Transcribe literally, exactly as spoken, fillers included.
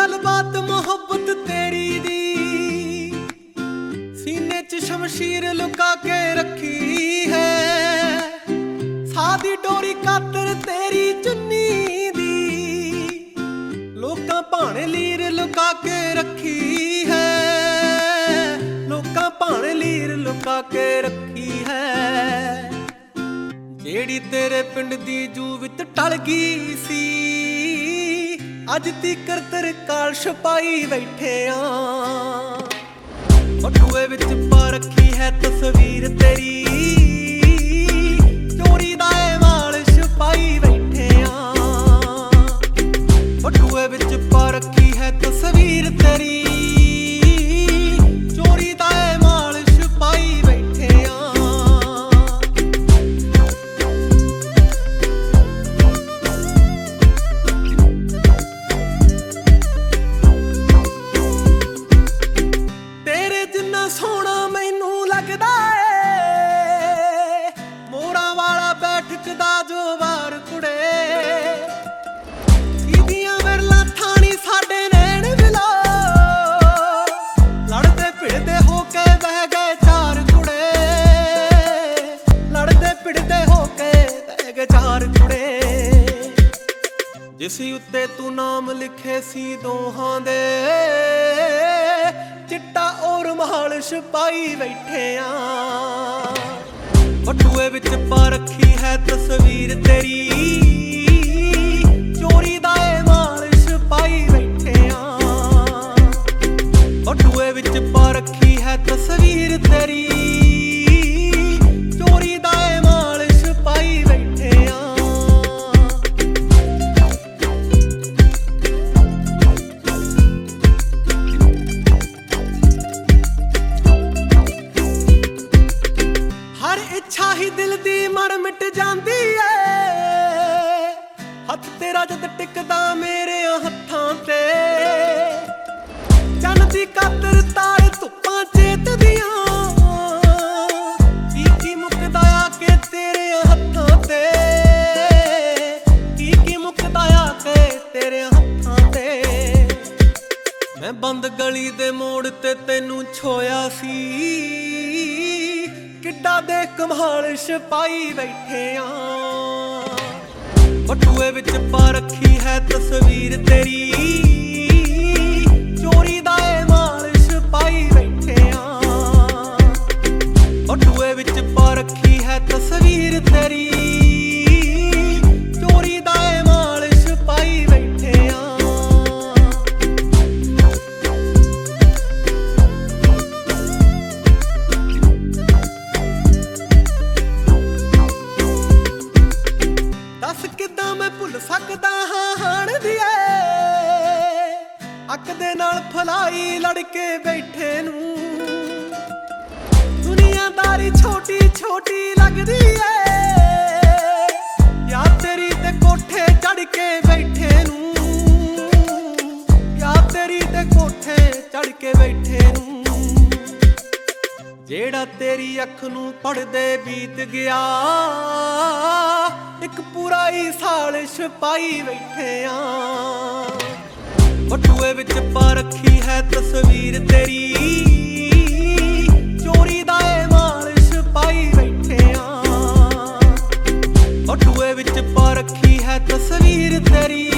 गलबात मोहब्बत तेरी दी, सीने च शमशीर लुका के रखी है, सादी डोरी कातर तेरी चुन्नी दी, लोकां भाणे लीर लुका के रखी है, लोकां भाणे लीर लुका के रखी है। जेड़ी तेरे पिंड दी जू विच टल गई सी, अज तीकर तेरे काल छपाई बैठे आ। बटुए विच पा रखी है तस्वीर तेरी, चोरी दा ए माल छपाई बैठे आ। बटुए विच पा रखी है तस्वीर तेरी, चोरी दा ए माल छपाई बैठे आ। सोना मैनू लगदा ए मोरा वाला बैठक दा जो वार कुड़े, सीधियां विरला थानी साडे नैन विला, लड़दे भिड़दे होके बह गए चार कुड़े, लड़दे भिड़दे होके बह गए चार कुड़े। जिस उत्ते तू नाम लिखे सी दोहां दे, चिट्टा और महाल छपाई बैठे आ। बटुए विच पा रखी है तस्वीर तेरी, चोरी दा ए माल छपाई बैठे आ। बटुए विच पा रखी है तस्वीर तेरी, चोरी दा ए माल छपाई बैठे आ। इच्छा ही दिल दी मर मिट जांदी है, हथ तेरा जद टिकदा मेरे हत्थां ते, चन्न दी कातर तारे धुप्पां चेत दियां, की की मुकदा आके तेरे हत्थां ते, की की मुकदा आके तेरे हत्थां ते। मैं बंद गली दे मोड़ ते तैनू छोया सी, किड्डा दे कमाल छपाई बैठे आ। बटुए विच पा रखी है तस्वीर तेरी, चोरी दा ए माल छपाई बैठे आ। बटुए विच पा रखी है तस्वीर तेरी, चोरी दा ए माल छपाई बैठे आ। सकदा हाँ हाण दिए अक दे नाल फलाई लड़के बैठे नू, दुनियादारी छोटी छोटी लगदी है, या तेरी ते कोठे चढ़ के बैठे नू, या तेरी ते कोठे चढ़ के बैठे नू। जेड़ा तेरी अख नू पढ़दे बीत गया, एक पूरा ही साल छपाई बैठे आ। बटुए विच पा रखी है तस्वीर तेरी, चोरी दा ए माल छपाई बैठे आ। बटुए विच पा रखी है तस्वीर तेरी,